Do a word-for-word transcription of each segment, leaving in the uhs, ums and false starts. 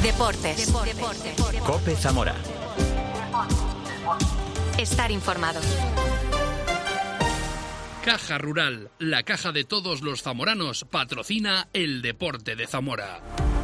Deportes. Deportes. COPE Zamora. Estar informado. Caja Rural, la caja de todos los zamoranos, patrocina el deporte de Zamora.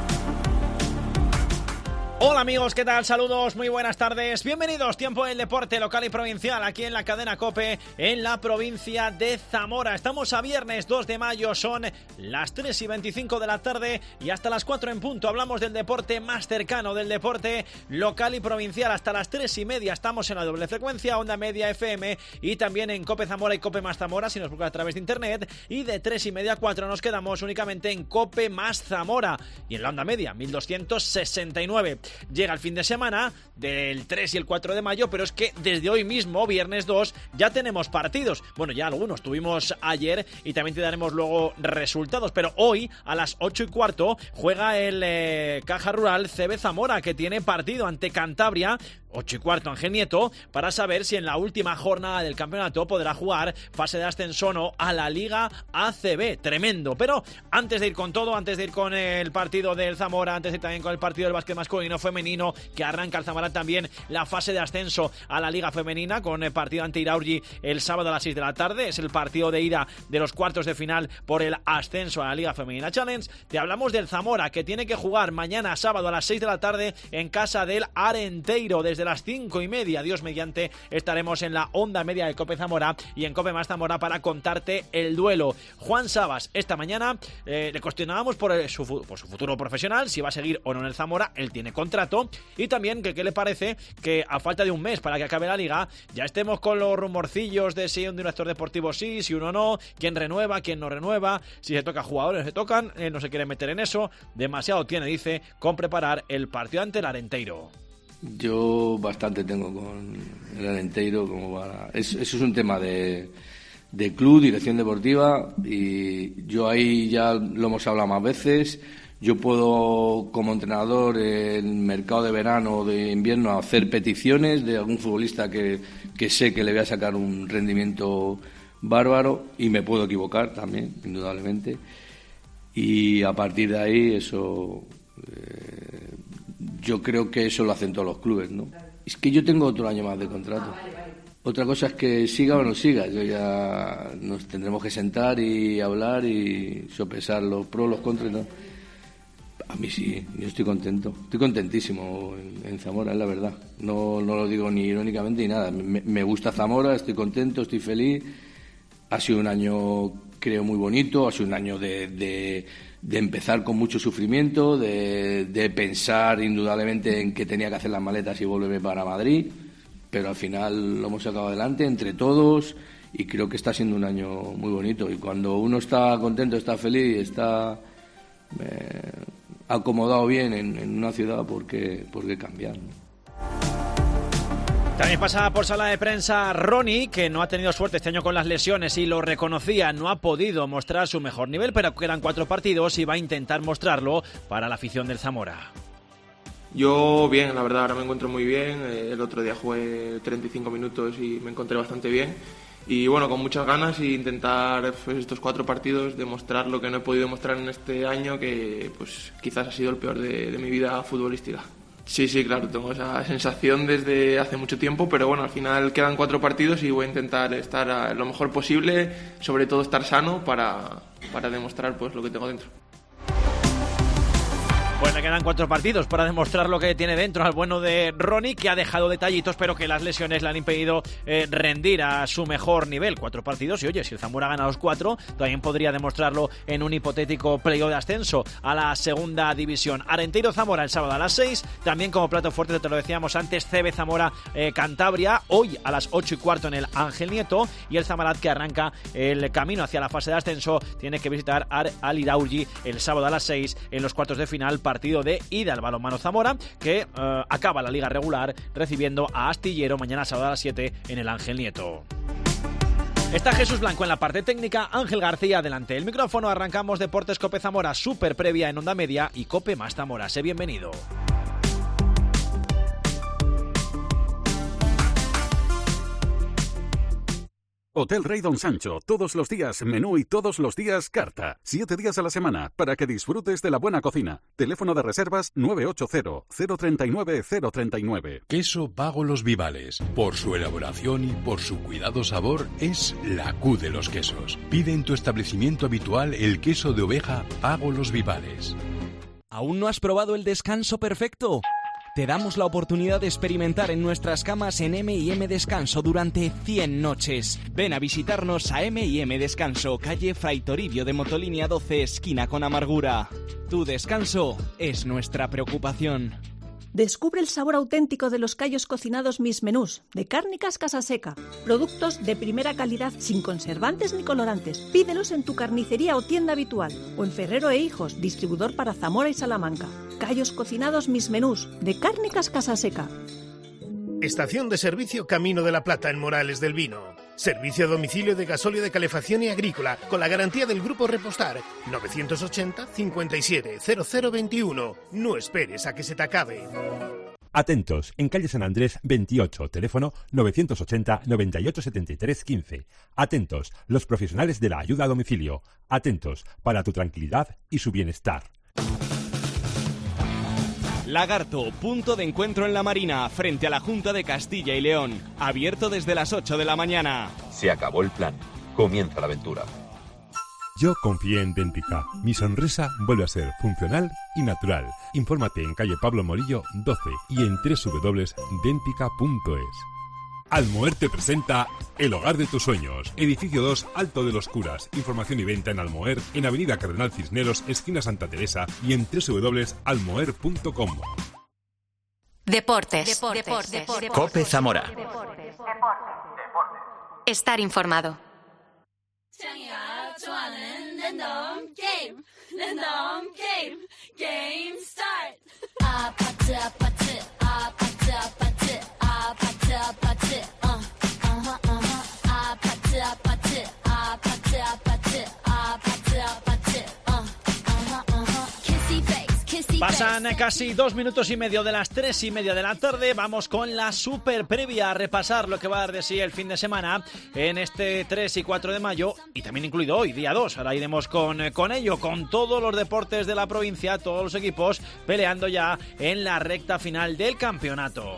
Hola amigos, ¿qué tal? Saludos, muy buenas tardes. Bienvenidos, tiempo del deporte local y provincial aquí en la cadena COPE en la provincia de Zamora. Estamos a viernes dos de mayo, son las tres y veinticinco de la tarde y hasta las cuatro en punto hablamos del deporte más cercano, del deporte local y provincial. Hasta las tres y media estamos en la doble frecuencia, onda media F M y también en COPE Zamora y COPE más Zamora si nos busca a través de internet, y de tres y media a cuatro nos quedamos únicamente en COPE más Zamora y en la onda media mil doscientos sesenta y nueve. Llega el fin de semana del tres y el cuatro de mayo, pero es que desde hoy mismo, viernes dos, ya tenemos partidos. Bueno, ya algunos tuvimos ayer y también te daremos luego resultados, pero hoy a las ocho y cuarto juega el eh, Caja Rural C B Zamora, que tiene partido ante Cantabria. ocho y cuarto Ángel Nieto, para saber si en la última jornada del campeonato podrá jugar fase de ascenso o no a la Liga A C B. Tremendo. Pero antes de ir con todo, antes de ir con el partido del Zamora, antes de ir también con el partido del básquet masculino femenino, que arranca el Zamora también la fase de ascenso a la Liga Femenina, con el partido ante Iraurgi el sábado a las seis de la tarde. Es el partido de ida de los cuartos de final por el ascenso a la Liga Femenina Challenge. Te hablamos del Zamora, que tiene que jugar mañana sábado a las seis de la tarde en casa del Arenteiro. Desde las cinco y media, Dios mediante, estaremos en la onda media de COPE Zamora y en COPE más Zamora para contarte el duelo. Juan Sabas, esta mañana eh, le cuestionábamos por, el, su, por su futuro profesional, si va a seguir o no en el Zamora. Él tiene contrato, y también que qué le parece que a falta de un mes para que acabe la liga ya estemos con los rumorcillos de si un director deportivo sí, si uno no, quién renueva, quién no renueva, si se toca jugadores, se tocan. Él no se quiere meter en eso, demasiado tiene, dice, con preparar el partido ante el Arenteiro. Yo bastante tengo con el Arenteiro como para... Es, eso es un tema de, de club, dirección deportiva, y yo ahí ya lo hemos hablado más veces. Yo puedo, como entrenador, en mercado de verano o de invierno, hacer peticiones de algún futbolista que, que sé que le voy a sacar un rendimiento bárbaro, y me puedo equivocar también, indudablemente. Y a partir de ahí, eso... Eh, yo creo que eso lo hacen todos los clubes, ¿no? Es que yo tengo otro año más de contrato. Otra cosa es que siga o no siga. Yo ya nos tendremos que sentar y hablar y sopesar los pros, los contras. ¿No? A mí sí, yo estoy contento. Estoy contentísimo en, en Zamora, es la verdad. No, no lo digo ni irónicamente ni nada. Me, me gusta Zamora, estoy contento, estoy feliz. Ha sido un año, creo, muy bonito. Ha sido un año de... de de empezar con mucho sufrimiento, de, de pensar indudablemente en que tenía que hacer las maletas y volverme para Madrid, pero al final lo hemos sacado adelante entre todos y creo que está siendo un año muy bonito. Y cuando uno está contento, está feliz, está eh, acomodado bien en, en una ciudad, ¿por qué, por qué cambiar, ¿no? También pasa por sala de prensa Ronnie, que no ha tenido suerte este año con las lesiones y lo reconocía, no ha podido mostrar su mejor nivel, pero quedan cuatro partidos y va a intentar mostrarlo para la afición del Zamora. Yo bien, la verdad, ahora me encuentro muy bien. El otro día jugué treinta y cinco minutos y me encontré bastante bien. Y bueno, con muchas ganas e intentar pues, estos cuatro partidos demostrar lo que no he podido mostrar en este año, que pues quizás ha sido el peor de, de mi vida futbolística. Sí, sí, claro, tengo esa sensación desde hace mucho tiempo, pero bueno, al final quedan cuatro partidos y voy a intentar estar lo mejor posible, sobre todo estar sano para, para demostrar pues lo que tengo dentro. Pues le quedan cuatro partidos para demostrar lo que tiene dentro al bueno de Ronnie, que ha dejado detallitos, pero que las lesiones le han impedido eh, rendir a su mejor nivel. Cuatro partidos y oye, si el Zamora gana los cuatro, también podría demostrarlo en un hipotético playoff de ascenso a la segunda división. Arenteiro Zamora el sábado a las seis, también como plato fuerte, te lo decíamos antes, C B Zamora eh, Cantabria, hoy a las ocho y cuarto en el Ángel Nieto, y el Zamarat, que arranca el camino hacia la fase de ascenso, tiene que visitar al Iraurgi el sábado a las seis en los cuartos de final, partido de ida al balonmano Zamora, que uh, acaba la liga regular recibiendo a Astillero mañana sábado a las siete en el Ángel Nieto. Está Jesús Blanco en la parte técnica, Ángel García delante del micrófono. Arrancamos Deportes COPE Zamora, super previa en onda media y COPE más Zamora. Sé bienvenido. Hotel Rey Don Sancho, todos los días menú y todos los días carta. Siete días a la semana para que disfrutes de la buena cocina. Teléfono de reservas nueve ocho cero, cero tres nueve, cero tres nueve. Queso Pago Los Vivales. Por su elaboración y por su cuidado sabor, es la Q de los quesos. Pide en tu establecimiento habitual el queso de oveja Pago Los Vivales. ¿Aún no has probado el descanso perfecto? Te damos la oportunidad de experimentar en nuestras camas en eme y eme Descanso durante cien noches. Ven a visitarnos a eme y eme Descanso, calle Fray Toribio de Motolínea doce, esquina con Amargura. Tu descanso es nuestra preocupación. Descubre el sabor auténtico de los callos cocinados Mis Menús, de Cárnicas Casaseca. Productos de primera calidad sin conservantes ni colorantes. Pídelos en tu carnicería o tienda habitual. O en Ferrero e Hijos, distribuidor para Zamora y Salamanca. Callos cocinados Mis Menús, de Cárnicas Casaseca. Estación de servicio Camino de la Plata en Morales del Vino. Servicio a domicilio de gasóleo de calefacción y agrícola con la garantía del Grupo Repostar. novecientos ochenta, cincuenta y siete, cero cero veintiuno. No esperes a que se te acabe. Atentos, en calle San Andrés veintiocho, teléfono novecientos ochenta, noventa y ocho, setenta y tres, quince. Atentos, los profesionales de la ayuda a domicilio. Atentos, para tu tranquilidad y su bienestar. Lagarto, punto de encuentro en la Marina, frente a la Junta de Castilla y León. Abierto desde las ocho de la mañana. Se acabó el plan. Comienza la aventura. Yo confié en Dentica. Mi sonrisa vuelve a ser funcional y natural. Infórmate en calle Pablo Morillo doce y en doble u doble u doble u punto dentica punto es. Almoer te presenta El Hogar de tus Sueños. Edificio dos, Alto de los Curas. Información y venta en Almoer, en Avenida Cardenal Cisneros, esquina Santa Teresa y en doble u doble u doble u punto almoer punto com. Deportes. Deportes. Deportes. Deportes. Cope Zamora. Estar informado. Pasan casi dos minutos y medio de las tres y media de la tarde. Vamos con la super previa a repasar lo que va a dar de sí el fin de semana en este tres y cuatro de mayo y también incluido hoy, día dos. Ahora iremos con, con ello, con todos los deportes de la provincia, todos los equipos peleando ya en la recta final del campeonato.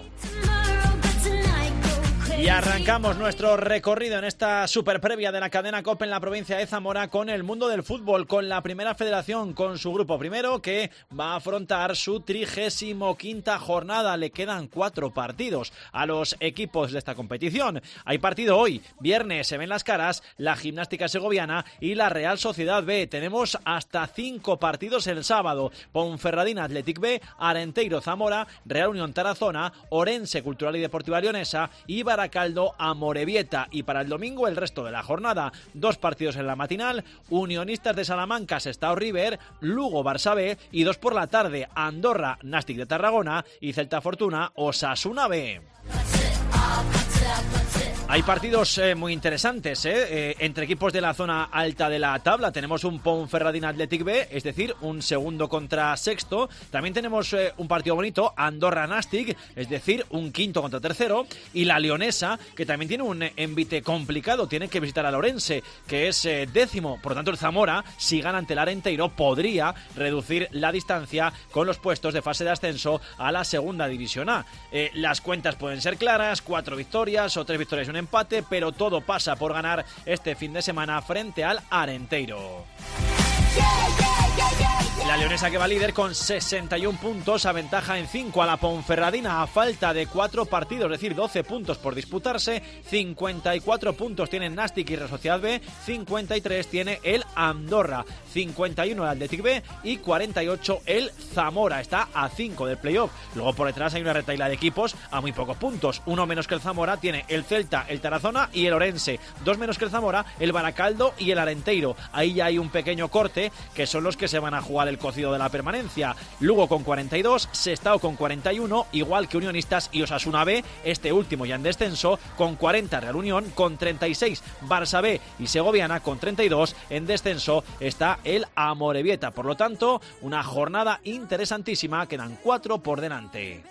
Y arrancamos nuestro recorrido en esta super previa de la cadena COPE en la provincia de Zamora con el mundo del fútbol, con la primera federación, con su grupo primero que va a afrontar su trigésimo quinta jornada. Le quedan cuatro partidos a los equipos de esta competición. Hay partido hoy, viernes, se ven las caras la Gimnástica Segoviana y la Real Sociedad B. Tenemos hasta cinco partidos el sábado: Ponferradina Athletic B, Arenteiro Zamora, Real Unión Tarazona, Orense Cultural y Deportiva Leonesa y Baracaldo Amorebieta. Y para el domingo el resto de la jornada, dos partidos en la matinal: Unionistas de Salamanca Sestao River, Lugo Barça B, y dos por la tarde, Andorra Nàstic de Tarragona y Celta Fortuna Osasuna B. Hay partidos eh, muy interesantes ¿eh? Eh, entre equipos de la zona alta de la tabla. Tenemos un Ponferradina Athletic B, es decir, un segundo contra sexto. También tenemos eh, un partido bonito, Andorra Nàstic, es decir, un quinto contra tercero. Y la Leonesa, que también tiene un envite complicado, tiene que visitar al Orense, que es eh, décimo. Por lo tanto, el Zamora, si gana ante el Arenteiro, podría reducir la distancia con los puestos de fase de ascenso a la segunda división A. Eh, las cuentas pueden ser claras, cuatro victorias o tres victorias y un empate, pero todo pasa por ganar este fin de semana frente al Arenteiro. La Leonesa, que va líder con sesenta y un puntos, aventaja en cinco a la Ponferradina a falta de cuatro partidos, es decir, doce puntos por disputarse. cincuenta y cuatro puntos tienen Nàstic y Real Sociedad B, cincuenta y tres tiene el Andorra, cincuenta y uno el Athletic B y cuarenta y ocho el Zamora. Está a cinco del playoff. Luego por detrás hay una retaila de equipos a muy pocos puntos. Uno menos que el Zamora tiene el Celta, el Tarazona y el Orense. Dos menos que el Zamora, el Baracaldo y el Arenteiro. Ahí ya hay un pequeño corte, que son los que se van a jugar del cocido de la permanencia. Lugo con cuarenta y dos, Sestao con cuarenta y uno, igual que Unionistas y Osasuna B, este último ya en descenso, con cuarenta, Real Unión con treinta y seis, Barça B y Segoviana con treinta y dos, en descenso está el Amorebieta. Por lo tanto, una jornada interesantísima, quedan cuatro por delante.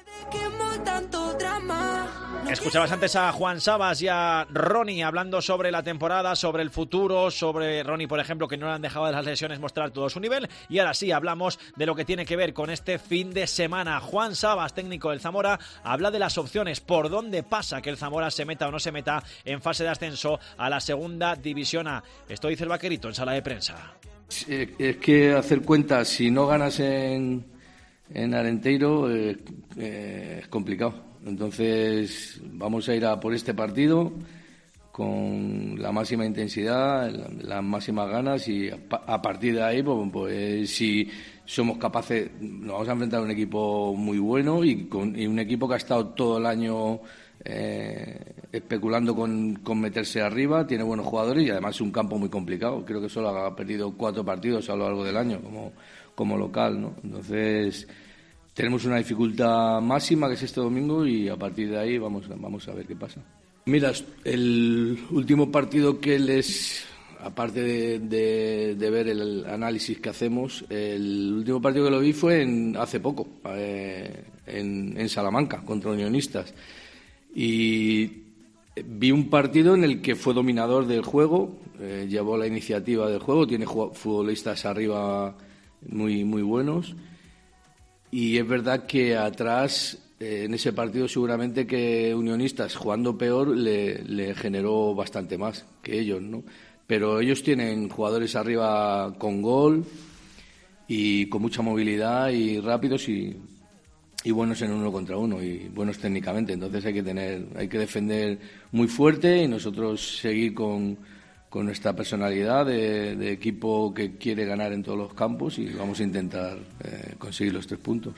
Escuchabas antes a Juan Sabas y a Ronnie hablando sobre la temporada, sobre el futuro, sobre Ronnie, por ejemplo, que no le han dejado de las lesiones mostrar todo su nivel. Y ahora sí, hablamos de lo que tiene que ver con este fin de semana. Juan Sabas, técnico del Zamora, habla de las opciones, por dónde pasa que el Zamora se meta o no se meta en fase de ascenso a la segunda división A. Esto dice el Vaquerito en sala de prensa. Es que hacer cuentas, si no ganas en, en Arenteiro, eh, eh, es complicado. Entonces vamos a ir a por este partido con la máxima intensidad, las máximas ganas, y a partir de ahí, pues, pues si somos capaces, nos vamos a enfrentar a un equipo muy bueno y, con, y un equipo que ha estado todo el año eh, especulando con, con meterse arriba, tiene buenos jugadores y además es un campo muy complicado. Creo que solo ha perdido cuatro partidos a lo largo del año como, como local, ¿no? Entonces tenemos una dificultad máxima, que es este domingo, y a partir de ahí vamos, vamos a ver qué pasa. Mira, el último partido que les, aparte de, de, de ver el análisis que hacemos, el último partido que lo vi fue en, hace poco, eh, en, en Salamanca, contra Unionistas. Y vi un partido en el que fue dominador del juego, eh, llevó la iniciativa del juego, tiene futbolistas arriba muy, muy buenos. Y es verdad que atrás, eh, en ese partido, seguramente que Unionistas, jugando peor, le, le generó bastante más que ellos, ¿no? Pero ellos tienen jugadores arriba con gol y con mucha movilidad y rápidos y, y buenos en uno contra uno y buenos técnicamente. Entonces hay que tener, hay que defender muy fuerte y nosotros seguir con, con nuestra personalidad de, de equipo que quiere ganar en todos los campos, y vamos a intentar eh, conseguir los tres puntos.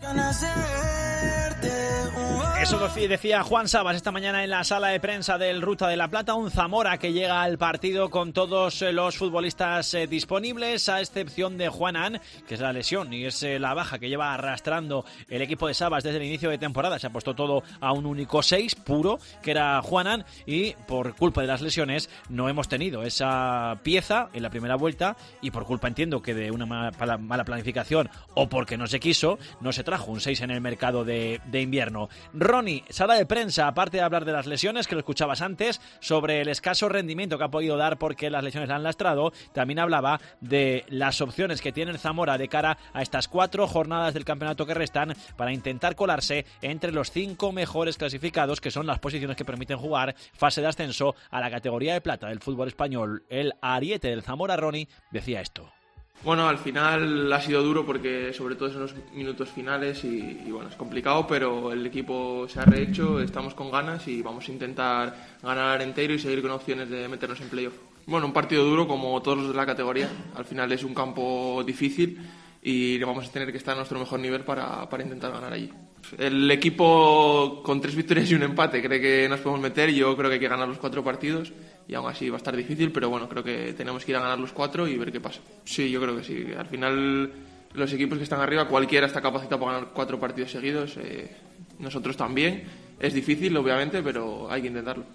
Eso decía Juan Sabas esta mañana en la sala de prensa del Ruta de la Plata. Un Zamora que llega al partido con todos los futbolistas eh, disponibles, a excepción de Juanan, que es la lesión y es eh, la baja que lleva arrastrando el equipo de Sabas desde el inicio de temporada. Se ha puesto todo a un único seis puro, que era Juanan, y por culpa de las lesiones no hemos tenido esa pieza en la primera vuelta, y por culpa, entiendo, que de una mala, mala planificación o porque no se quiso, no se trajo un seis en el mercado de, de invierno. Ronnie, sala de prensa, aparte de hablar de las lesiones, que lo escuchabas antes, sobre el escaso rendimiento que ha podido dar porque las lesiones la han lastrado, también hablaba de las opciones que tiene el Zamora de cara a estas cuatro jornadas del campeonato que restan para intentar colarse entre los cinco mejores clasificados, que son las posiciones que permiten jugar fase de ascenso a la categoría de plata del fútbol español. El ariete del Zamora, Ronnie, decía esto. Bueno, al final ha sido duro porque sobre todo son los minutos finales y, y bueno, es complicado, pero el equipo se ha rehecho, estamos con ganas y vamos a intentar ganar entero y seguir con opciones de meternos en playoff. Bueno, un partido duro como todos los de la categoría, al final es un campo difícil y vamos a tener que estar a nuestro mejor nivel para, para intentar ganar allí. El equipo con tres victorias y un empate cree que nos podemos meter, y yo creo que hay que ganar los cuatro partidos y aún así va a estar difícil, pero bueno, creo que tenemos que ir a ganar los cuatro y ver qué pasa. Sí, yo creo que sí. Al final los equipos que están arriba, cualquiera está capacitado para ganar cuatro partidos seguidos, eh, nosotros también. Es difícil, obviamente, pero hay que intentarlo.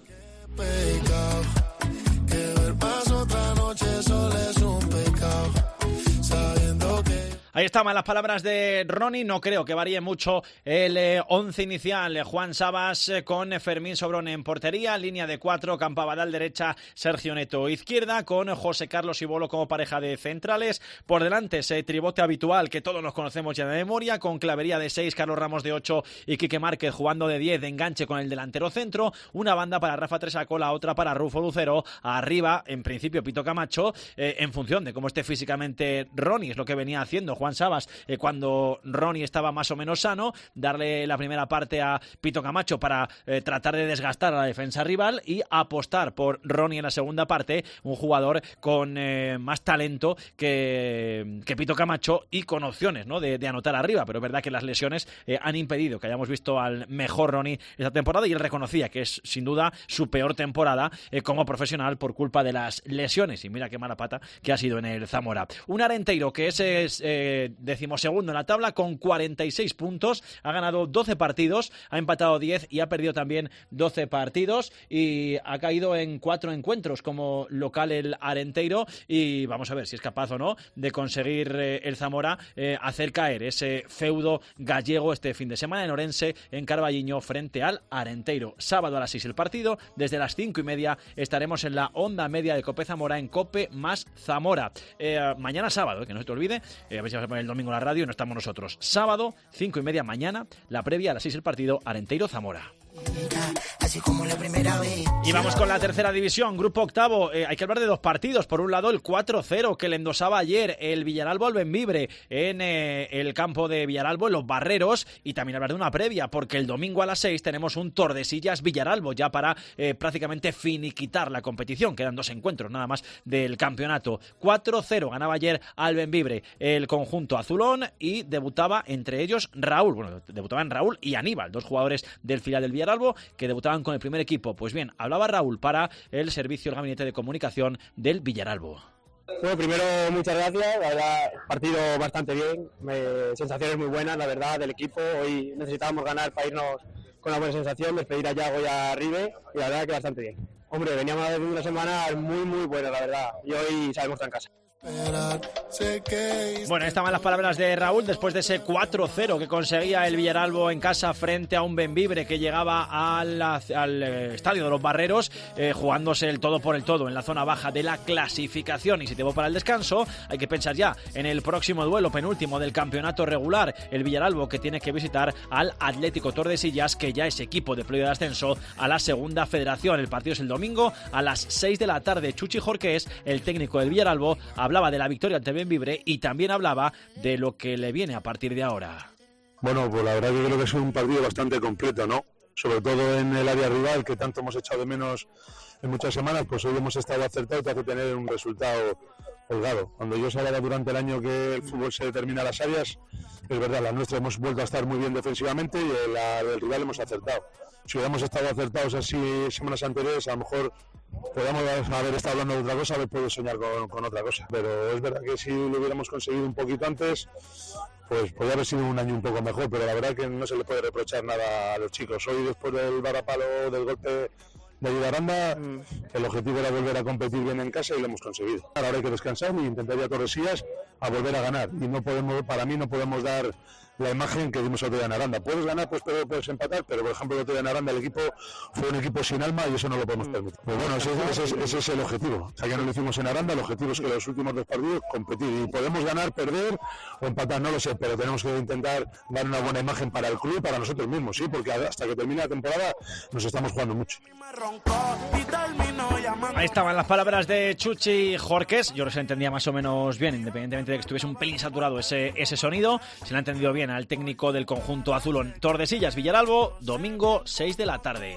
Ahí estaban las palabras de Ronnie. No creo que varíe mucho el eh, once inicial. Juan Sabas eh, con Fermín Sobrón en portería, línea de cuatro, Campabadal derecha, Sergio Neto izquierda, con José Carlos y Bolo como pareja de centrales. Por delante ese tribote habitual que todos nos conocemos ya de memoria, con Clavería de seis, Carlos Ramos de ocho y Quique Márquez jugando de diez de enganche con el delantero centro. Una banda para Rafa Tresaco, la otra para Rufo Lucero. Arriba, en principio, Pito Camacho, eh, en función de cómo esté físicamente Ronnie, es lo que venía haciendo Juan Sabas eh, cuando Ronnie estaba más o menos sano, darle la primera parte a Pito Camacho para eh, tratar de desgastar a la defensa rival y apostar por Ronnie en la segunda parte, un jugador con eh, más talento que, que Pito Camacho y con opciones, ¿no?, de, de anotar arriba, pero es verdad que las lesiones eh, han impedido que hayamos visto al mejor Ronnie esta temporada, y él reconocía que es sin duda su peor temporada eh, como profesional por culpa de las lesiones, y mira qué mala pata que ha sido en el Zamora. Un Arenteiro que es, es eh, eh, decimosegundo en la tabla con cuarenta y seis puntos, ha ganado doce partidos, ha empatado diez y ha perdido también doce partidos y ha caído en cuatro encuentros como local el Arenteiro y vamos a ver si es capaz o no de conseguir eh, el Zamora eh, hacer caer ese feudo gallego este fin de semana en Orense, en Carballiño, frente al Arenteiro. Sábado a las seis el partido, desde las cinco y media estaremos en la onda media de Cope Zamora en Cope más Zamora. Eh, mañana sábado, eh, que no se te olvide, eh, a ver si vas a poner el domingo en la radio y no estamos nosotros. Sábado, cinco y media mañana, la previa a las seis el partido Arenteiro-Zamora. Así como la primera vez. Y vamos con la tercera división, grupo octavo. Eh, hay que hablar de dos partidos. Por un lado, el cuatro cero que le endosaba ayer el Villaralbo al Bembibre en eh, el campo de Villaralbo, en los Barreros. Y también hablar de una previa, porque el domingo a las seis tenemos un Tordesillas Villaralbo ya para eh, prácticamente finiquitar la competición. Quedan dos encuentros nada más del campeonato. cuatro cero ganaba ayer al Bembibre el conjunto azulón y debutaba entre ellos Raúl. Bueno, debutaban Raúl y Aníbal, dos jugadores del filial del Villaralbo que debutaban con el primer equipo. Pues bien, hablaba Raúl para el servicio del Gabinete de Comunicación del Villaralbo. Bueno, primero muchas gracias, la verdad, partido bastante bien, me, sensaciones muy buenas, la verdad, del equipo. Hoy necesitábamos ganar para irnos con una buena sensación, despedir a Yago y a Ribe, y la verdad que bastante bien. Hombre, veníamos de una semana muy muy buena, la verdad, y hoy salimos en casa. Bueno, estaban las palabras de Raúl después de ese cuatro cero que conseguía el Villaralbo en casa frente a un Bembibre que llegaba al, al estadio de los Barreros eh, jugándose el todo por el todo en la zona baja de la clasificación. Y si te voy para el descanso, hay que pensar ya en el próximo duelo penúltimo del campeonato regular, el Villaralbo que tiene que visitar al Atlético Tordesillas, que ya es equipo de playoff de ascenso a la segunda federación. El partido es el domingo a las seis de la tarde. Chuchi Jorqués, el técnico del Villaralbo, hablaba de la victoria ante Bembibre y también hablaba de lo que le viene a partir de ahora. Bueno, pues la verdad que creo que es un partido bastante completo, ¿no? Sobre todo en el área rival, que tanto hemos echado de menos en muchas semanas, pues hoy hemos estado acertados para tener un resultado holgado. Cuando yo hablaba durante el año que el fútbol se determina las áreas, es verdad, la nuestra hemos vuelto a estar muy bien defensivamente y la del rival hemos acertado. Si hubiéramos estado acertados así semanas anteriores, a lo mejor podríamos haber estado hablando de otra cosa, haber podido soñar con, con otra cosa. Pero es verdad que si lo hubiéramos conseguido un poquito antes, pues podría haber sido un año un poco mejor, pero la verdad que no se le puede reprochar nada a los chicos. Hoy, después del varapalo, del golpe de Ayudaranda, el objetivo era volver a competir bien en casa y lo hemos conseguido. Ahora hay que descansar y intentaría Tordesillas a volver a ganar. Y no podemos, para mí no podemos dar la imagen que dimos el otro día en Aranda. Puedes ganar, pues pero puedes empatar, pero por ejemplo el otro día en Aranda el equipo fue un equipo sin alma y eso no lo podemos permitir. Pues bueno, ese, ese, ese es el objetivo. O sea, ya no lo hicimos en Aranda, el objetivo es que los últimos dos partidos competir. Y podemos ganar, perder o empatar, no lo sé, pero tenemos que intentar dar una buena imagen para el club y para nosotros mismos, sí, porque hasta que termine la temporada nos estamos jugando mucho. Ahí estaban las palabras de Chuchi Jorqués. Yo se entendía más o menos bien, independientemente de que estuviese un pelín saturado ese, ese sonido. Se lo ha entendido bien al técnico del conjunto azulón. Tordesillas Villaralbo, domingo seis de la tarde.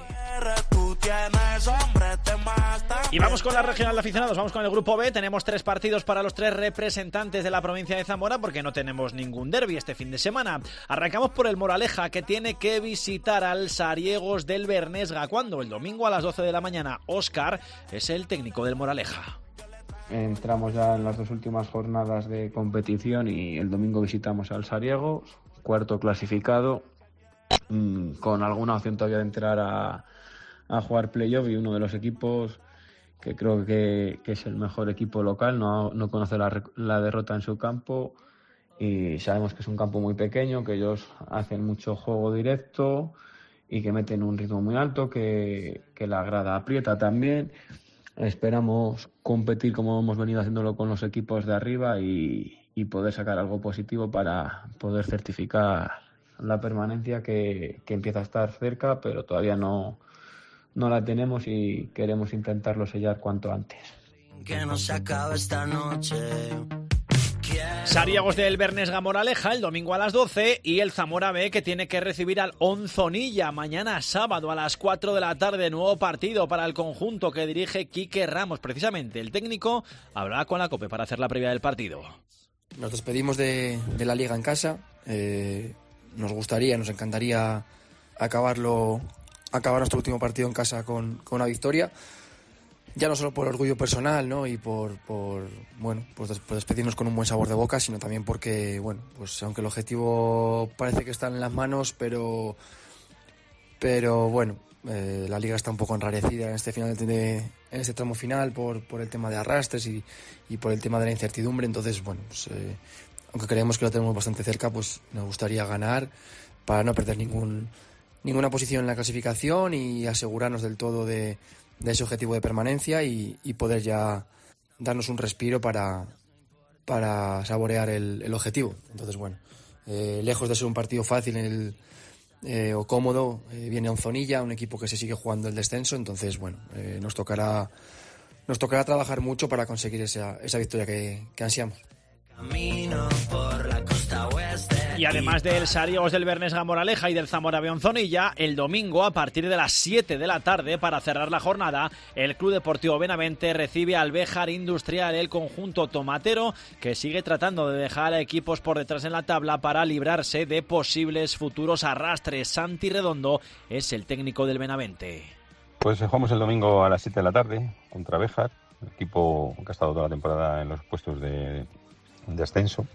Y vamos con la regional de aficionados, vamos con el grupo B. Tenemos tres partidos para los tres representantes de la provincia de Zamora porque no tenemos ningún derbi este fin de semana. Arrancamos por el Moraleja, que tiene que visitar al Sariegos del Bernesga. ¿Cuándo? El domingo a las doce de la mañana. Óscar es el técnico del Moraleja. Entramos ya en las dos últimas jornadas de competición y el domingo visitamos al Sariegos, cuarto clasificado, mmm, con alguna opción todavía de entrar a, a jugar playoff, y uno de los equipos que creo que, que es el mejor equipo local, no, no conoce la, la derrota en su campo, y sabemos que es un campo muy pequeño, que ellos hacen mucho juego directo y que meten un ritmo muy alto, que, que la grada aprieta también. Esperamos competir como hemos venido haciéndolo con los equipos de arriba y, y poder sacar algo positivo para poder certificar la permanencia que, que empieza a estar cerca, pero todavía no, no la tenemos y queremos intentarlo sellar cuanto antes. Que no se acabe esta noche. Sariegos del Bernesga Moraleja el domingo a las doce y el Zamora B, que tiene que recibir al Onzonilla mañana sábado a las cuatro de la tarde. Nuevo partido para el conjunto que dirige Quique Ramos. Precisamente el técnico hablará con la COPE para hacer la previa del partido. Nos despedimos de, de la Liga en casa. Eh, nos gustaría, nos encantaría acabarlo, acabar nuestro último partido en casa con, con una victoria. ya no solo por orgullo personal, ¿no? Y por, por bueno, pues des- por despedirnos con un buen sabor de boca, sino también porque, bueno, pues aunque el objetivo parece que está en las manos, pero, pero bueno, eh, la liga está un poco enrarecida en este final de, en este tramo final por, por el tema de arrastres y, y por el tema de la incertidumbre. Entonces, bueno, pues, eh, aunque creemos que lo tenemos bastante cerca, pues nos gustaría ganar para no perder ningún ninguna posición en la clasificación y asegurarnos del todo de, de ese objetivo de permanencia y, y poder ya darnos un respiro para, para saborear el, el objetivo. Entonces, bueno, eh, lejos de ser un partido fácil en el, eh, o cómodo, eh, viene Onzonilla, un equipo que se sigue jugando el descenso. Entonces, bueno, eh, nos tocará nos tocará trabajar mucho para conseguir esa, esa victoria que, que ansiamos. Camino por la costa oeste. Y además del Sariegos del Bernesga Moraleja y del Zamora Beonzonilla, el domingo a partir de las siete de la tarde, para cerrar la jornada, el Club Deportivo Benavente recibe al Béjar Industrial, el conjunto tomatero, que sigue tratando de dejar a equipos por detrás en la tabla para librarse de posibles futuros arrastres. Santi Redondo es el técnico del Benavente. Pues jugamos el domingo a las siete de la tarde contra Béjar, el equipo que ha estado toda la temporada en los puestos de de ascenso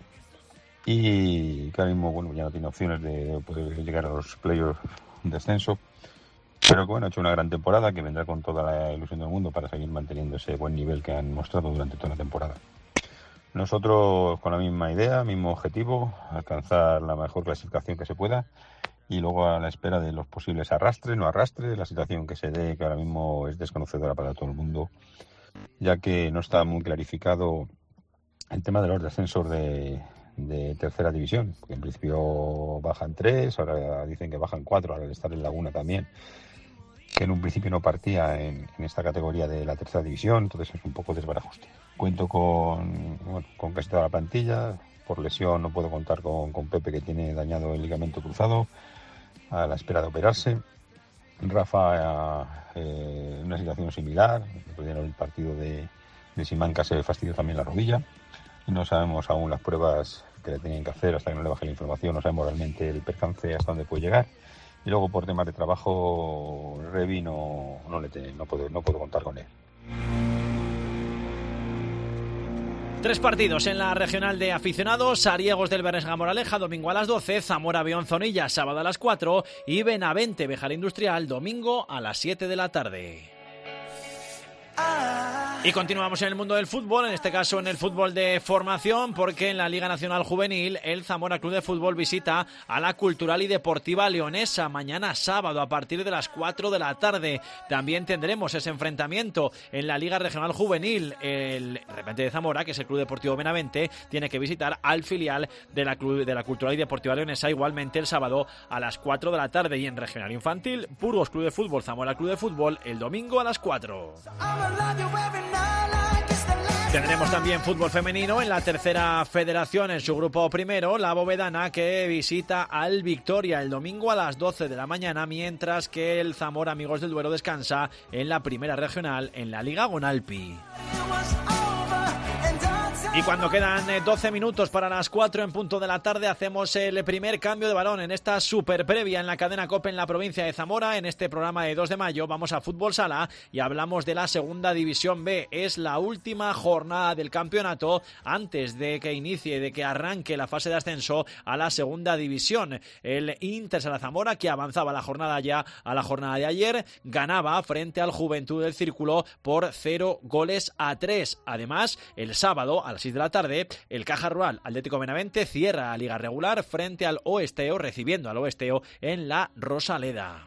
y que ahora mismo, bueno, ya no tiene opciones de poder llegar a los playoffs de ascenso, pero que bueno, ha hecho una gran temporada que vendrá con toda la ilusión del mundo para seguir manteniendo ese buen nivel que han mostrado durante toda la temporada. Nosotros con la misma idea, mismo objetivo, alcanzar la mejor clasificación que se pueda y luego a la espera de los posibles arrastres, no arrastres, la situación que se dé, que ahora mismo es desconocedora para todo el mundo, ya que no está muy clarificado el tema de los descensos de, de tercera división, porque en principio bajan tres, ahora dicen que bajan cuatro, al estar en Laguna también, que en un principio no partía en, en esta categoría de la tercera división, entonces es un poco desbarajuste. Cuento con, bueno, con casi toda la plantilla, por lesión no puedo contar con, con Pepe, que tiene dañado el ligamento cruzado, a la espera de operarse. Rafa eh, en una situación similar, en el partido de, de Simancas se fastidió también la rodilla. No sabemos aún las pruebas que le tenían que hacer hasta que no le baje la información, no sabemos realmente el percance hasta dónde puede llegar. Y luego por temas de trabajo, Revi no, no, le te, no, puedo, no puedo contar con él. Tres partidos en la regional de aficionados: Sariegos del Bernesga Moraleja, domingo a las doce, Zamora Beonzonilla, sábado a las cuatro, y Benavente Béjar Industrial, domingo a las siete de la tarde. Y continuamos en el mundo del fútbol, en este caso en el fútbol de formación, porque en la Liga Nacional Juvenil el Zamora Club de Fútbol visita a la Cultural y Deportiva Leonesa mañana sábado a partir de las cuatro de la tarde. También tendremos ese enfrentamiento en la Liga Regional Juvenil. El Repente de Zamora, que es el Club Deportivo Benavente, tiene que visitar al filial de la, Club, de la Cultural y Deportiva Leonesa igualmente el sábado a las cuatro de la tarde. Y en Regional Infantil, Burgos Club de Fútbol, Zamora Club de Fútbol, el domingo a las cuatro. Tendremos también fútbol femenino en la tercera federación, en su grupo primero, la Bovedana, que visita al Victoria el domingo a las doce de la mañana, mientras que el Zamora Amigos del Duero descansa en la primera regional en la Liga Gonalpi. Y cuando quedan doce minutos para las cuatro en punto de la tarde, hacemos el primer cambio de balón en esta super previa en la cadena COPE en la provincia de Zamora. En este programa de dos de mayo vamos a Fútbol Sala y hablamos de la segunda división B. Es la última jornada del campeonato antes de que inicie, de que arranque la fase de ascenso a la segunda división. El Inter Sala Zamora, que avanzaba la jornada ya a la jornada de ayer, ganaba frente al Juventud del Círculo por cero goles a tres. Además, el sábado a las seis de la tarde, el Caja Rural Atlético Benavente cierra la liga regular frente al Oesteo, recibiendo al Oesteo en la Rosaleda.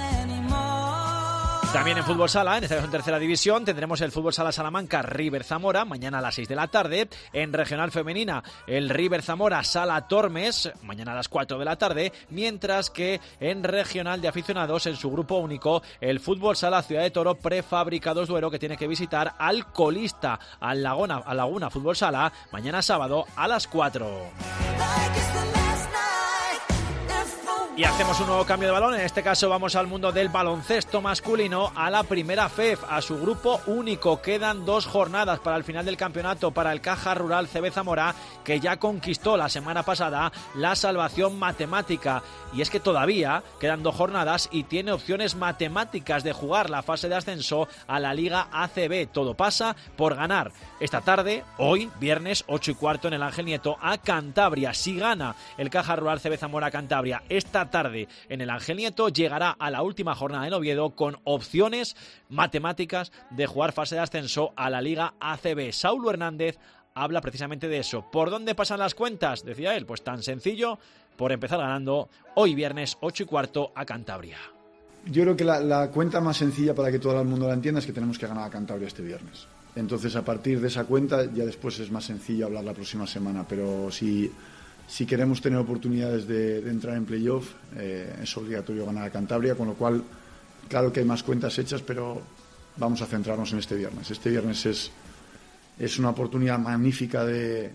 También en Fútbol Sala, en esta vez en tercera división, tendremos el Fútbol Sala Salamanca River Zamora, mañana a las seis de la tarde. En Regional Femenina, el River Zamora Sala Tormes, mañana a las cuatro de la tarde. Mientras que en Regional de Aficionados, en su grupo único, el Fútbol Sala Ciudad de Toro Prefabricados Duero, que tiene que visitar al colista, al Laguna, al Laguna Fútbol Sala, mañana sábado a las cuatro. Y hacemos un nuevo cambio de balón, en este caso vamos al mundo del baloncesto masculino, a la primera F E F, a su grupo único. Quedan dos jornadas para el final del campeonato para el Caja Rural C B Zamora, que ya conquistó la semana pasada la salvación matemática. Y es que todavía quedan dos jornadas y tiene opciones matemáticas de jugar la fase de ascenso a la Liga A C B. Todo pasa por ganar esta tarde, hoy, viernes, ocho y cuarto en el Ángel Nieto, a Cantabria. Si gana el Caja Rural C B Zamora Cantabria esta tarde en el Ángel Nieto, llegará a la última jornada en Oviedo con opciones matemáticas de jugar fase de ascenso a la Liga A C B. Saulo Hernández habla precisamente de eso. ¿Por dónde pasan las cuentas? Decía él, pues tan sencillo, por empezar ganando hoy viernes ocho y cuarto a Cantabria. Yo creo que la, la cuenta más sencilla para que todo el mundo la entienda es que tenemos que ganar a Cantabria este viernes. Entonces, a partir de esa cuenta ya después es más sencillo hablar la próxima semana, pero si Si queremos tener oportunidades de, de entrar en playoff, eh, es obligatorio ganar a Cantabria, con lo cual, claro que hay más cuentas hechas, pero vamos a centrarnos en este viernes. Este viernes es, es una oportunidad magnífica de,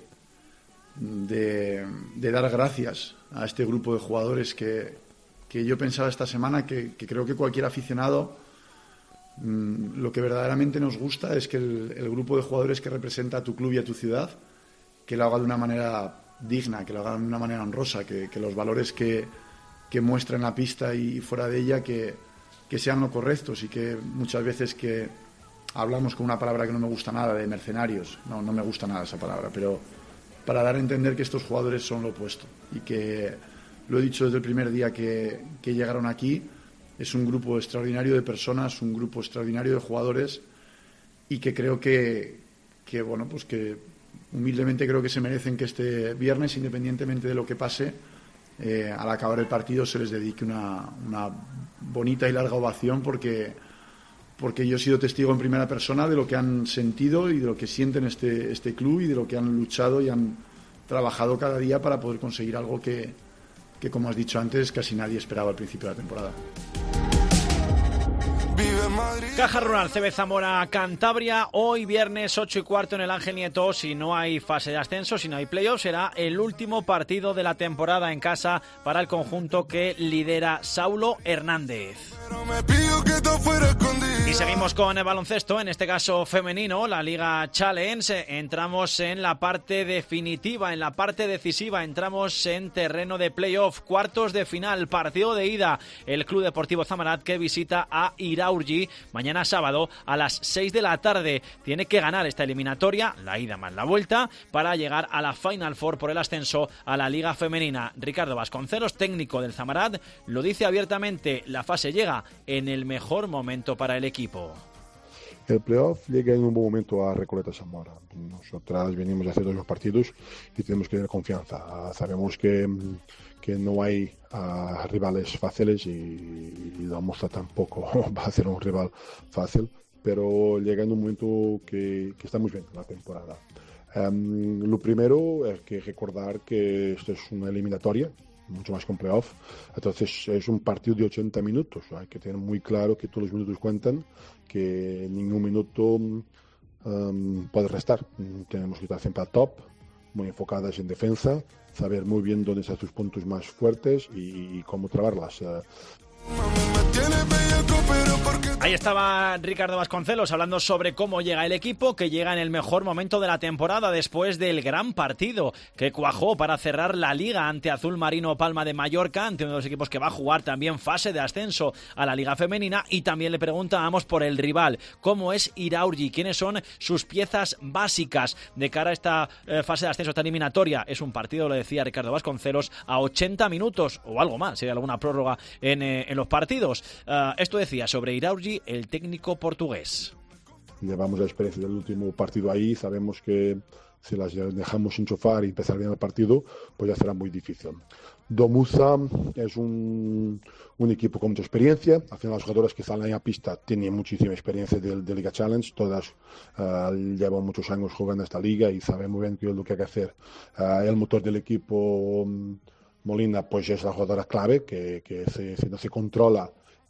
de, de dar gracias a este grupo de jugadores que, que yo pensaba esta semana que, que creo que cualquier aficionado, mmm, lo que verdaderamente nos gusta es que el, el grupo de jugadores que representa a tu club y a tu ciudad, que lo haga de una manera digna, que lo hagan de una manera honrosa, que, que los valores que, que muestra en la pista y fuera de ella que, que sean lo correctos, y que muchas veces que hablamos con una palabra que no me gusta nada, de mercenarios, no, no me gusta nada esa palabra, pero para dar a entender que estos jugadores son lo opuesto, y que lo he dicho desde el primer día que, que llegaron aquí, es un grupo extraordinario de personas, un grupo extraordinario de jugadores, y que creo que, que bueno, pues que humildemente creo que se merecen que este viernes, independientemente de lo que pase, eh, al acabar el partido se les dedique una, una bonita y larga ovación, porque, porque yo he sido testigo en primera persona de lo que han sentido y de lo que sienten este, este club, y de lo que han luchado y han trabajado cada día para poder conseguir algo que, que, como has dicho antes, casi nadie esperaba al principio de la temporada. Caja Rural C B Zamora Cantabria, hoy viernes ocho y cuarto en el Ángel Nieto. Si no hay fase de ascenso, si no hay playoff, será el último partido de la temporada en casa para el conjunto que lidera Saulo Hernández. Y seguimos con el baloncesto, en este caso femenino, la Liga Challenge. Entramos en la parte definitiva, en la parte decisiva, entramos en terreno de playoff, cuartos de final, partido de ida. El Club Deportivo Zamarat que visita a Iraurgi mañana sábado a las seis de la tarde. Tiene que ganar esta eliminatoria, la ida más la vuelta, para llegar a la Final Four por el ascenso a la Liga Femenina. Ricardo Vasconcelos, técnico del Zamarat, lo dice abiertamente: la fase llega en el mejor momento para el equipo. El playoff llega en un buen momento a Recoleta Zamora. Nosotras venimos a hacer dos partidos y tenemos que tener confianza. Sabemos que, que no hay uh, rivales fáciles, y, y la Moza tampoco va a ser un rival fácil, pero llega en un momento que, que está muy bien en la temporada. Um, lo primero es que recordar que esto es una eliminatoria, mucho más que un playoff. Entonces es un partido de ochenta minutos. Hay que tener muy claro que todos los minutos cuentan, que ningún minuto um, puede restar. Tenemos que estar siempre al top, muy enfocadas en defensa, saber muy bien dónde están sus puntos más fuertes y, y cómo trabarlas. Uh, Ahí estaba Ricardo Vasconcelos hablando sobre cómo llega el equipo, que llega en el mejor momento de la temporada después del gran partido que cuajó para cerrar la Liga ante Azul Marino Palma de Mallorca, ante uno de los equipos que va a jugar también fase de ascenso a la Liga Femenina. Y también le preguntábamos por el rival, cómo es Iraurgi, quiénes son sus piezas básicas de cara a esta eh, fase de ascenso, esta eliminatoria. Es un partido, lo decía Ricardo Vasconcelos, a ochenta minutos o algo más, si hay alguna prórroga en, eh, en los partidos. Uh, esto decía sobre Iraurgi el técnico portugués. Llevamos la experiencia del último partido ahí, sabemos que si las dejamos enchufar y empezar bien el partido, pues ya será muy difícil. Domuza es un, un equipo con mucha experiencia. Al final, las jugadoras que salen a pista tienen muchísima experiencia de, de Liga Challenge. Todas uh, llevan muchos años jugando esta liga y saben muy bien qué es lo que hay que hacer. Uh, el motor del equipo, um, Molina, pues es la jugadora clave, que, que se, si no se controla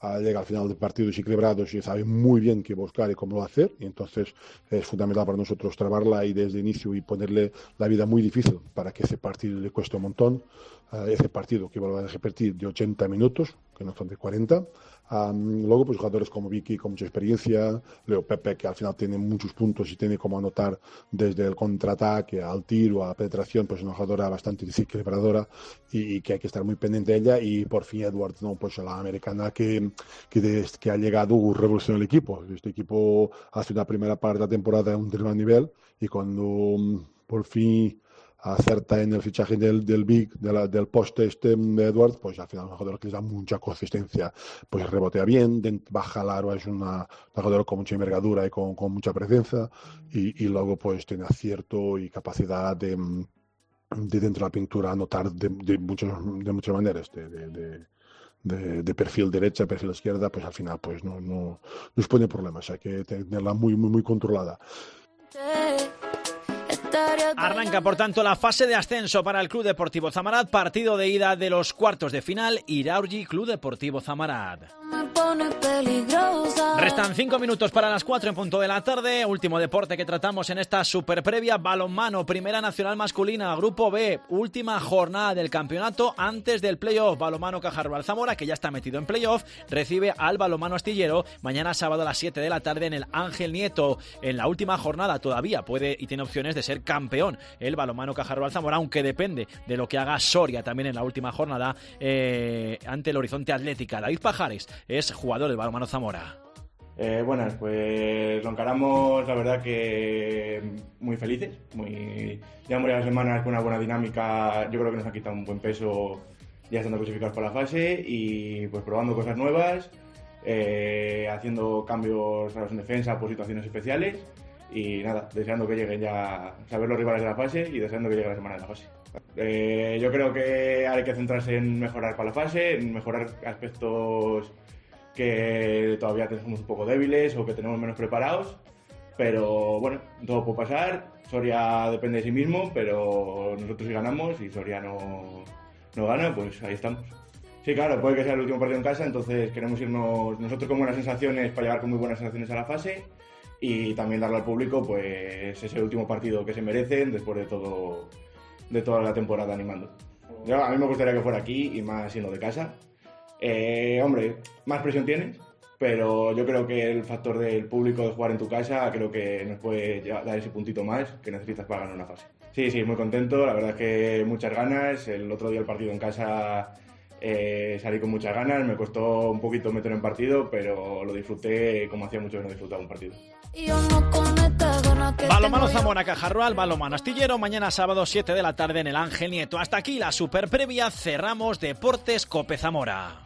uh, llega al final de partidos equilibrados y sabe muy bien qué buscar y cómo hacer, y entonces es fundamental para nosotros trabarla ahí desde el inicio y ponerle la vida muy difícil para que ese partido le cueste un montón, uh, ese partido que vuelva a repetir de ochenta minutos, que no son de cuarenta. Um, luego, pues jugadores como Vicky con mucha experiencia, Leo Pepe, que al final tiene muchos puntos y tiene como anotar desde el contraataque al tiro, a la penetración, pues una jugadora bastante desequilibradora y, y que hay que estar muy pendiente de ella. Y por fin Edward, ¿no? Pues la americana que, que, de, que ha llegado revolucionó el equipo. Este equipo hace una primera parte de la temporada en un tercer nivel y cuando um, por fin acerta en el fichaje del, del big, de la, del poste este de Edward, pues al final es un jugador que les da mucha consistencia, pues rebotea bien, baja al aro, es una, una jugadora con mucha envergadura y con, con mucha presencia, y, y luego pues tiene acierto y capacidad de, de dentro de la pintura anotar de, de, muchos, de muchas maneras, de, de, de De, de perfil derecha, perfil izquierda, pues al final pues no, no nos pone problemas, hay que tenerla muy, muy, muy controlada. Arranca, por tanto, la fase de ascenso para el Club Deportivo Zamarat, partido de ida de los cuartos de final, Iraurgi Club Deportivo Zamarat. Restan cinco minutos para las cuatro en punto de la tarde. Último deporte que tratamos en esta super previa, balonmano, Primera Nacional Masculina, Grupo B, última jornada del campeonato antes del playoff. Balonmano Caja Rural Zamora, que ya está metido en playoff, recibe al Balonmano Astillero mañana sábado a las siete de la tarde en el Ángel Nieto. En la última jornada todavía puede y tiene opciones de ser campeón el Balonmano Caja Rural Zamora, aunque depende de lo que haga Soria también en la última jornada eh, ante el Horizonte Atlética. David Pajares es jugador del Balonmano Zamora. Eh, buenas, pues lo encaramos, la verdad que muy felices, muy llevamos ya semanas con una buena dinámica. Yo creo que nos ha quitado un buen peso ya estando clasificados para la fase y pues probando cosas nuevas, eh, haciendo cambios raros en defensa por situaciones especiales y nada, deseando que lleguen ya, saber los rivales de la fase y deseando que llegue la semana de la fase. Eh, yo creo que hay que centrarse en mejorar para la fase, en mejorar aspectos que todavía tenemos un poco débiles o que tenemos menos preparados, pero bueno, todo puede pasar. Soria depende de sí mismo, pero nosotros si ganamos y Soria no, no gana, pues ahí estamos. Sí, claro, puede que sea el último partido en casa, entonces queremos irnos nosotros con buenas sensaciones para llegar con muy buenas sensaciones a la fase y también darle al público pues ese último partido que se merecen después de todo de toda la temporada animando. Yo, a mí me gustaría que fuera aquí y más siendo de casa. Eh, hombre, más presión tienes, pero yo creo que el factor del público de jugar en tu casa creo que nos puede dar ese puntito más que necesitas para ganar una fase. Sí, sí, muy contento, la verdad es que muchas ganas. El otro día el partido en casa eh, salí con muchas ganas, me costó un poquito meter en partido, pero lo disfruté como hacía mucho que no disfrutaba un partido. Balonmano Zamora Caja Rural, Balonmano Astillero, mañana sábado siete de la tarde en el Ángel Nieto. Hasta aquí la super previa, cerramos Deportes Cope Zamora.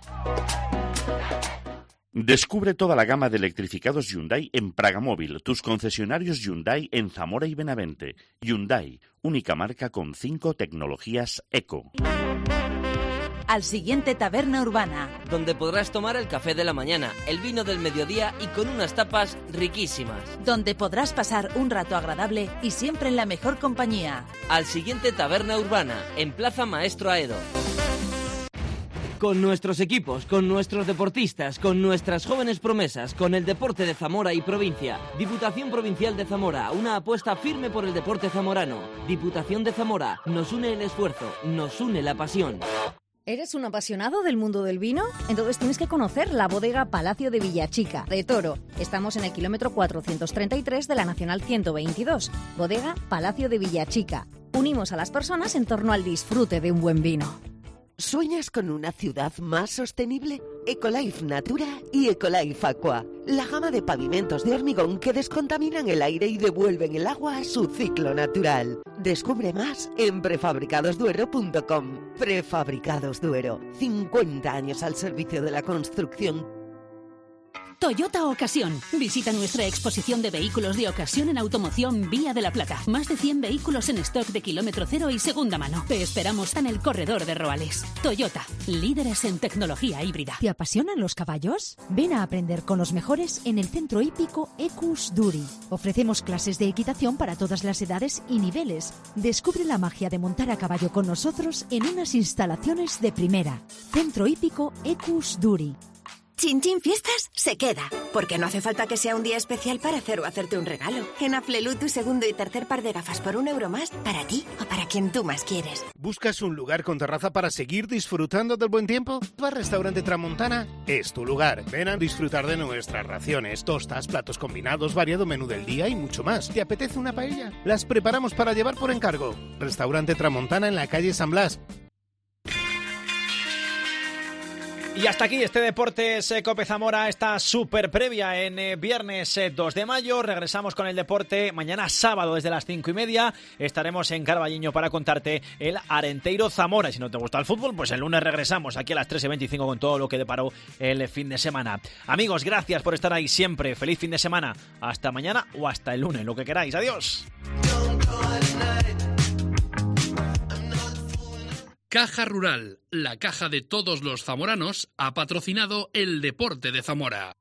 Descubre toda la gama de electrificados Hyundai en Pragamóvil, tus concesionarios Hyundai en Zamora y Benavente. Hyundai, única marca con cinco tecnologías eco. Al siguiente Taberna Urbana, donde podrás tomar el café de la mañana, el vino del mediodía y con unas tapas riquísimas. Donde podrás pasar un rato agradable y siempre en la mejor compañía. Al siguiente Taberna Urbana, en Plaza Maestro Aedo. Con nuestros equipos, con nuestros deportistas, con nuestras jóvenes promesas, con el deporte de Zamora y provincia. Diputación Provincial de Zamora, una apuesta firme por el deporte zamorano. Diputación de Zamora, nos une el esfuerzo, nos une la pasión. ¿Eres un apasionado del mundo del vino? Entonces tienes que conocer la bodega Palacio de Villachica, de Toro. Estamos en el kilómetro cuatrocientos treinta y tres de la Nacional ciento veintidós. Bodega Palacio de Villachica. Unimos a las personas en torno al disfrute de un buen vino. ¿Sueñas con una ciudad más sostenible? Ecolife Natura y Ecolife Aqua. La gama de pavimentos de hormigón que descontaminan el aire y devuelven el agua a su ciclo natural. Descubre más en prefabricados duero punto com. Prefabricados Duero. cincuenta años al servicio de la construcción. Toyota Ocasión. Visita nuestra exposición de vehículos de ocasión en automoción Vía de la Plata. Más de cien vehículos en stock de kilómetro cero y segunda mano. Te esperamos en el corredor de Roales. Toyota, líderes en tecnología híbrida. ¿Te apasionan los caballos? Ven a aprender con los mejores en el Centro Hípico Equus Duri. Ofrecemos clases de equitación para todas las edades y niveles. Descubre la magia de montar a caballo con nosotros en unas instalaciones de primera. Centro Hípico Equus Duri. Chin Chin Fiestas se queda, porque no hace falta que sea un día especial para hacer o hacerte un regalo. En Aflelu, tu segundo y tercer par de gafas por un euro más, para ti o para quien tú más quieres. ¿Buscas un lugar con terraza para seguir disfrutando del buen tiempo? Tu restaurante Tramontana es tu lugar. Ven a disfrutar de nuestras raciones, tostas, platos combinados, variado menú del día y mucho más. ¿Te apetece una paella? Las preparamos para llevar por encargo. Restaurante Tramontana en la calle San Blas. Y hasta aquí este Deportes eh, Cope Zamora, esta super previa en eh, viernes eh, dos de mayo. Regresamos con el deporte mañana sábado desde las cinco y media. Estaremos en Carballiño para contarte el Arenteiro Zamora. Y si no te gusta el fútbol, pues el lunes regresamos aquí a las tres y veinticinco con todo lo que deparó el fin de semana. Amigos, gracias por estar ahí siempre. Feliz fin de semana. Hasta mañana o hasta el lunes, lo que queráis. Adiós. Caja Rural, la caja de todos los zamoranos, ha patrocinado el Deporte de Zamora.